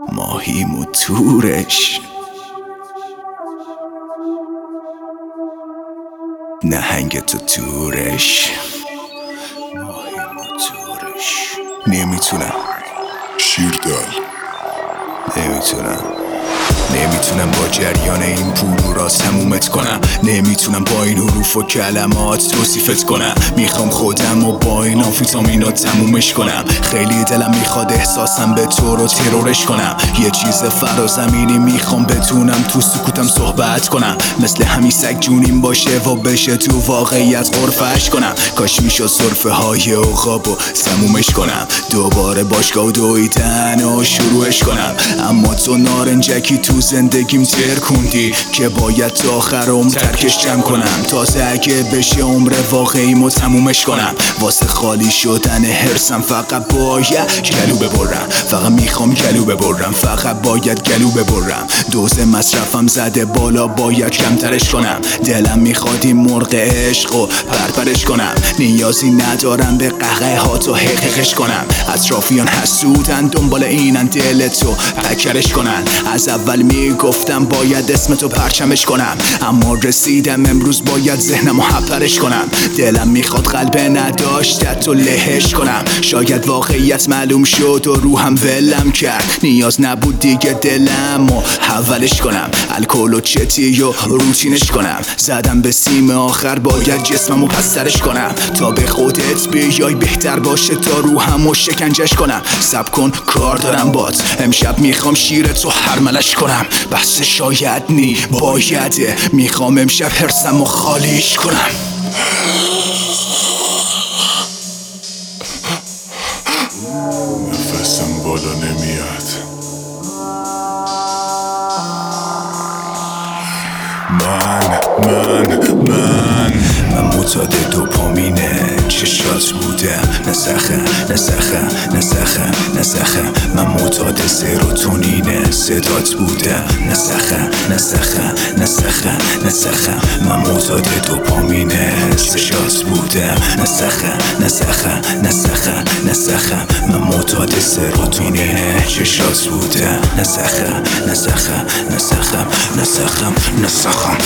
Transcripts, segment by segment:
ماهیم و تورش، نهنگ تو تورش، ماهیم و تورش. نمیتونم شیردل، نمیتونم با جریان این پول را تمومت کنم. نمیتونم با این حروف و کلمات توصیفت کنم. میخوام خودم و با این آمفیتامینات تمومش کنم. خیلی دلم میخواد احساسم به تو رو ترورش کنم. یه چیز فرازمینی میخوام بتونم تو سکوتم صحبت کنم. مثل همین سگ جونیم باشه و بشه تو واقعیت غرفش کنم. کاش میشد صرفه های عقاب و تمومش کنم. دوباره باشگاه و دویدن و شروعش کنم. اما تو نارنجکی تو زندگیم ترکوندی که باید تا آخر عمر ترکش جمع کنم. تازه اگه بشه عمر واقعیمو تمومش کنم. واسه خالی شدن حرسم فقط باید گلو ببرم. فقط میخوام گلو ببرم. فقط باید گلو ببرم. دوز مصرفم زده بالا، باید کمترش کنم. دلم میخواد این مرغ عشقو پرپرش کنم. نیازی ندارم به قهقه ها تو حقیقش کنم. اطرافیان حسودن دنبال اینن دلتو پکرش کنن. از اول میگفتم باید اسمتو پرچمش کنم، اما رسیدم امروز باید ذهنمو حپرش کنم. دلم میخواد قلب نداشتت و لهش کنم. شاید واقعیت معلوم شد و روحم ولم کرد. نیاز نبود دیگه دلمو حولش کنم. الکل و چتی و روتینش کنم. زدم به سیم آخر، باید جسممو پسترش کنم. تا به خودت بیای بهتر باشه تا روحمو شکنجش کنم. صبر کن کار دارم بات، امشب میخوام شیرتو هرملش کنم. بس شاید نی بایده، میخوام امشب حرسمو خالیش کنم. نفسم بالا نمیاد. من معتاد دوپامینه چشات بودم. نسخه من معتاد سروتونینه صدات بودم. نسخه من معتاد دوپامینه چشات بودم. نسخه من معتاد سروتونینه چشات بودم. نسخم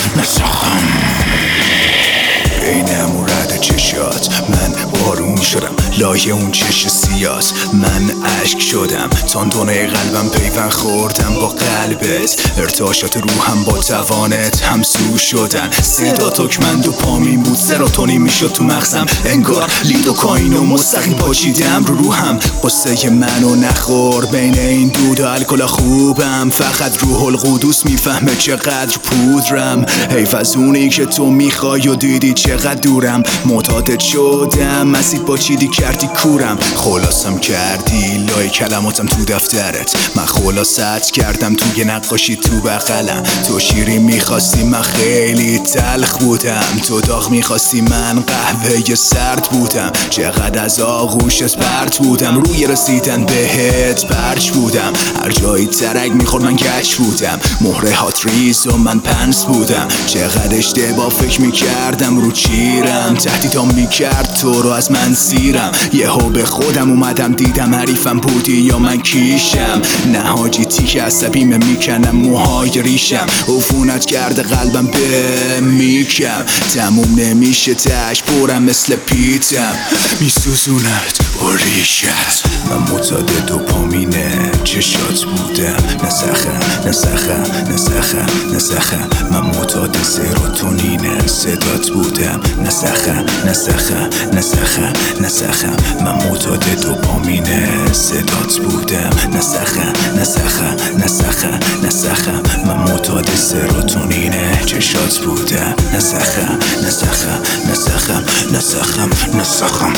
بین همون رد چشات من بارون شدم. لایه اون چش سیاس من اشک شدم. تاندونه قلبم پیوند خوردم با قلبت. ارتعاشات روحم با توانت همسو شدن. صدا تکمند و پامین بود، سروتونین میشد تو مغزم. انگار لیدوکاین و مستقیم پاچیدم رو روحم. قصه منو نخور، بین این دود و الکل خوبم. فقط روح القدس میفهمه چقدر پودرم. حیف از اونی که تو میخوای و دیدی چقدر دورم. معتادت شدم، مسید با چیدی کردی کورم. خلاصم کردی لای کلماتم تو دفترت. من خلاصت کردم توی نقاشی تو بغلم. تو شیری میخواستی من خیلی تلخ بودم. تو داغ میخواستی من قهوه سرد بودم. چقدر از آغوشت پرت بودم. روی رسیدن بهت پرچ بودم. هر جایی ترک میخورد من گچ بودم. مهره هات ریز و من پنس بودم. چقدر اشتباه فکر میکردم رو چیرم. تهدیدام میکرد تو رو از من سیرم. یهو به خودم اومدم دیدم حریفم بودی یا من کیشم. نه حاجی تیک عصبیمه میکنم موهای ریشم. عفونت کرده قلبم به میکم. تموم نمیشه تش برم مثل پیتم. میسوزونت با ریشت. من معتاد دوپامینه چشات بودم. نسخه من معتاد سروتونینه صدات بودم. نسخه من معتاد دوپامینه صدات بودم. نسخه من معتاد سروتونینه چشات بودم. نسخم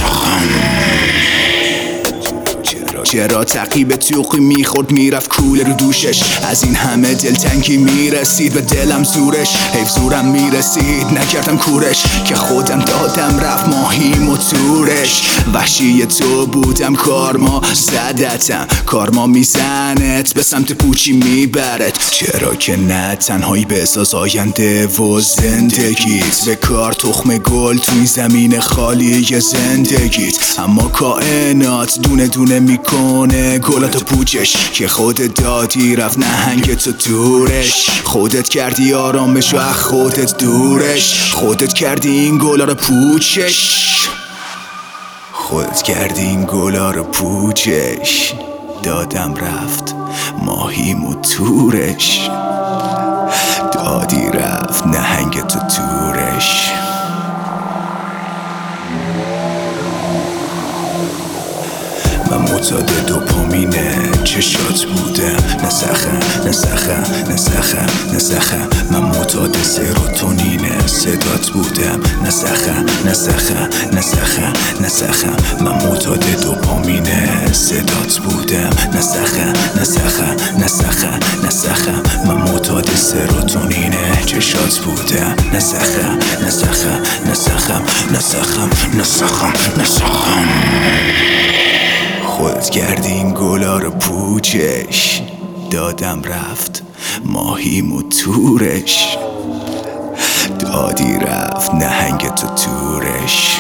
چرا تعقیب توقی میخورد میرفت کوله رو دوشش. از این همه دلتنگی میرسید به دلم زورش. حیف زورم میرسید نکردم کورش. که خودم دادم رفت ماهیم و تورش. وحشی تو بودم کارما زدتم. کارما میزنت به سمت پوچی میبرد. چرا که نه تنهایی به اساس آینده و زندگیت. به کار تخم گل تو این زمین خالی زندگیت. اما کائنات دونه دونه میکن کنه گلاتو پوچش که خودت دادی رفت نهنگ تو دورش. خودت کردی آرامش و از خودت دورش. خودت کردی این گلا رو پوچش. خودت کردی این گلا رو پوچش. دادم رفت ماهیم و تورش. دادی رفت نهنگ تو تورش. من معتاد دوپامینه چشات بودم. نسخه من معتاد سروتونینه صدات بودم. نسخه من معتاد دوپامینه صدات بودم. نسخه من معتاد سروتونینه چشات بودم. نسخم خودت کردی این گلا رو پوچش. دادم رفت ماهیم و تورش. دادی رفت نهنگ تو تورش.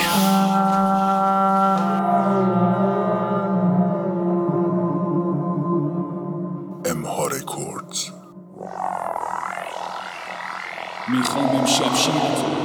امها رکوردز. میخوام امشب شیرتو